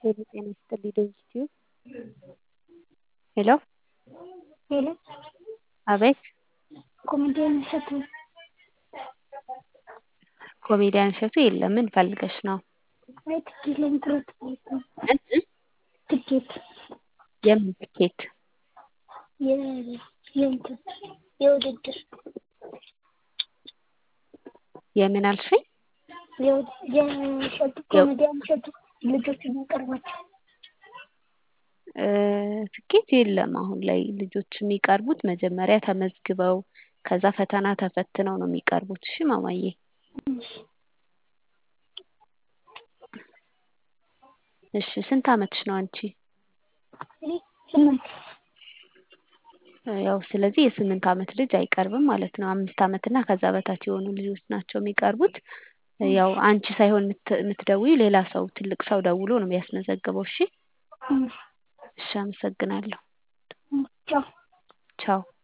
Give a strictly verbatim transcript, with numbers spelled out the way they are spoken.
ሄሎ ጤና ይስጥልኝ ዶንኪቲዩ ሄሎ ሄሎ አቤት ኮሜዲያን እሸቱ ኮሜዲያን እሸቱ የለም ምን ፈልገሽ ነው? አይ ትኬት ለመቁረጥ ፈልጌ እ እ ትኬት የምን ትኬት? የ የእንትን የውድድር የምን አልሽኝ? የውድ የእሸቱ ኮሜዲያን እሸቱ ልጆች የሚያቀርባቸው እ ትኬት የለም አሁን ላይ ልጆች የሚቀርቡት መጀመሪያ ተመዝግበው ከዛ ፈተና ተፈትነው ነው የሚቀርቡት። እሺ ማማዬ እሺ ስንት አመትሽ ነው አንቺ? እኔ ስምንት ያው ስለዚህ የስምንት አመት ልጅ አይቀርብም ማለት ነው። አምስት አመት እና ከዛ በታች የሆኑ ልጆች ናቸው የሚቀርቡት። ያው አንቺ ሳይሆን የምትደውይው ሌላ ሰው ትልቅ ሰው ደውሎ ነው የሚያስመዘግበው። እሺ እሺ አመሰግናለሁ። ቻው ቻው